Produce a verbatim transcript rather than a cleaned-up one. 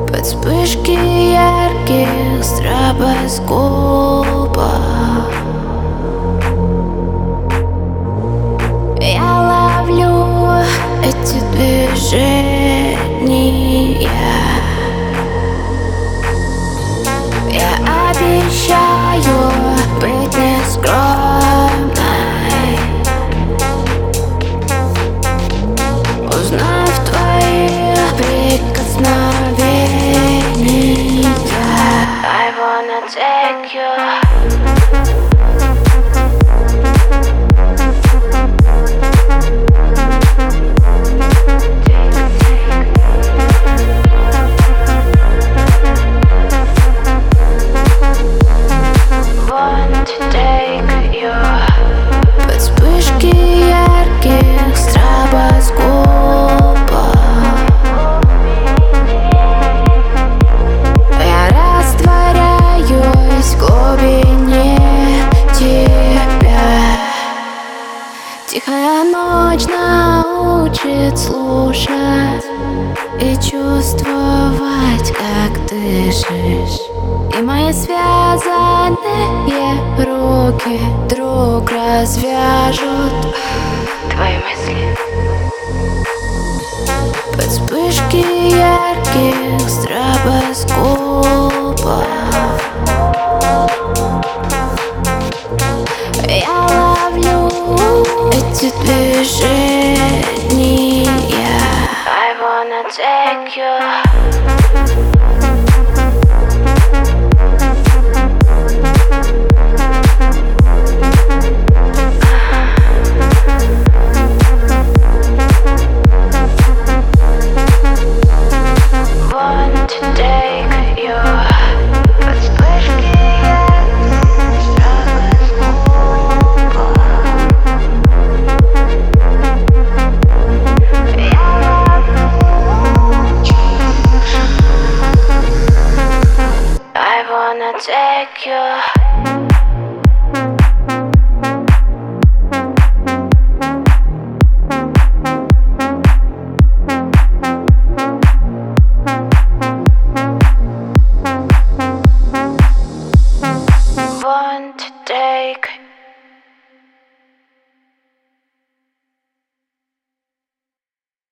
Под вспышки ярких стробоскопов я ловлю эти движения. Я обещаю быть нескромной, узнав твои прикосновения. I wanna take you. Под вспышки ярких стробоскопов я растворяюсь в глубине тебя. Тихая ночь научит слушать и чувствовать, как дышишь. И мои связанные руки вдруг развяжут твои мысли. Под вспышки ярких стробоскопов